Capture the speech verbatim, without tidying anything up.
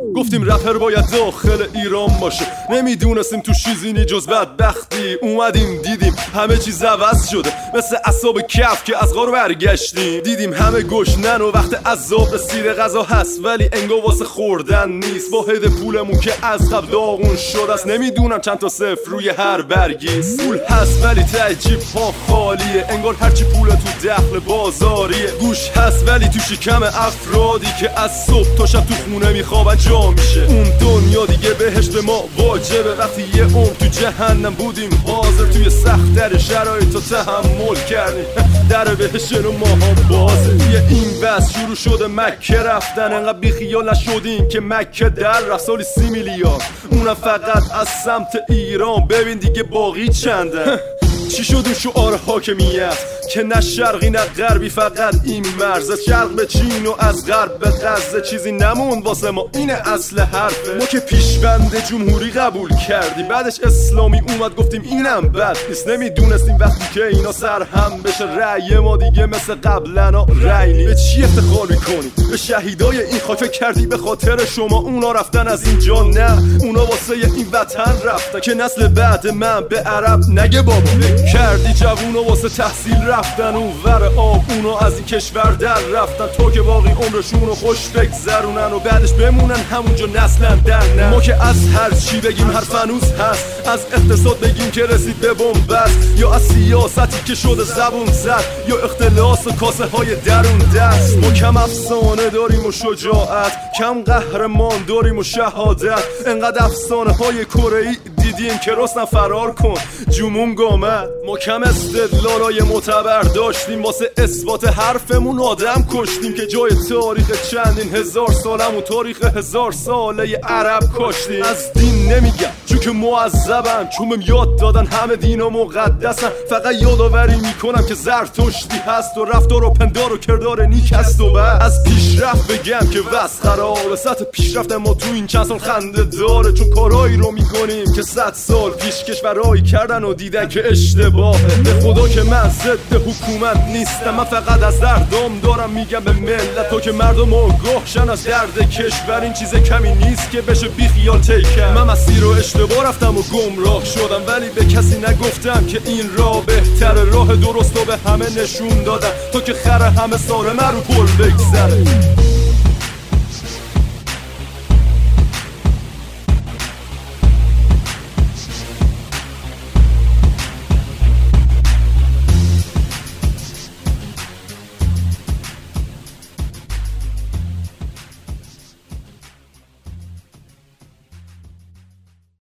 گفتیم رپر باید داخل ایران باشه، نمیدونستیم تو چیزی نی جز بدبختی. اومدیم دیدیم همه چیز عوض شده، مثل اعصاب کف که از غار برگشتیم. دیدیم همه گشنن و وقت عذاب رسیده، غذا هست ولی انگار واسه خوردن نیست. واحد پولمون که از قبل داغون شده است، نمیدونم چند تا صفر روی هر برگیست. پول هست ولی ته جیب ها خالیه، انگار هرچی پول تو دخل بازاریه. گوش هست ولی تو شکم افرادی که از صبح تا شب تو خونه میخوابن جا میشه. اون دنیا دیگه بهشت به ما واجبه، وقتی یه عمر تو جهنم بودیم حاضر توی سخت‌تر شرایط رو تحمل کردیم. در بهشت رو ما هم بازه. یه این بس شروع شده مکه رفتن، انقدر بیخیال نشدیم که مکه در رفت. سالی سی میلیارد اونم فقط از سمت ایران، ببین دیگه باقی چنده. چی شد اون شعار حاکمیت که نه شرقی نه غربی، فقط این مرز. از شرق به چین و از غرب به غزه چیزی نمون واسه ما، اینه اصل حرفه. ما که پیشبند جمهوری قبول کردیم، بعدش اسلامی اومد گفتیم اینم بد نیست. نمیدونستیم وقتی که اینا سرهم بشه رأی ما دیگه مثل قبلنا رأی نیست. به چی افتخار میکنی؟ به شهیدای این خاک کردی به خاطر شما. اونا رفتن از اینجا، نه اونا واسه این وطن رفتن که نسل بعد من به عرب نگه بابا. کردی جوونا واسه تحصیل رفتن اون ور آب، اونا از این کشور در رفتن تو که باقی عمرشونو خوش بگذرونن و بعدش بمونن همونجا نسلن در نه. ما که از هر چی بگیم حرف هنوز هست، از اقتصاد بگیم که رسید به بنبست، یا از سیاستی که شده زبون زد، یا اختلاس و کاسه های درون دست. ما کم افسانه داریم و شجاعت، کم قهرمان داریم و شهادت. انقدر افسانه های کره‌ای دیدیم که رستم فرار کن جمون گامد. ما کم استدلالای معتبر داشتیم، واسه اثبات حرفمون آدم کشتیم که جای تاریخ چندین هزار سالمون تاریخ هزار ساله عرب کشتیم. از دین نمیگم چون که معذبم، چون بهم یاد دادن همه دینا مقدسن. فقط یادآوری میکنم که زرتشتی هست و رفتار و پندار و کردار نیک است. و بعد از پیشرفت بگم که وس خرابه، سطح پیشرفت ما تو این چند سال خنده داره، چون کارایی رو میکنیم که صد سال پیش کشورایی کردن و دیدن که اشتباهه. به خدا که من ضد حکومت نیستم، من فقط از دردم دارم میگم به ملت تو که مردم آگاه شن از درد کشور. این چیز کمی نیست که بشه بی خیال تیکم. من مسیر رو اشتباه رفتم و گمراه شدم، ولی به کسی نگفتم که این راه بهتر. راه درست رو به همه نشون دادم تا که خر همه ساره من رو پل بگذره.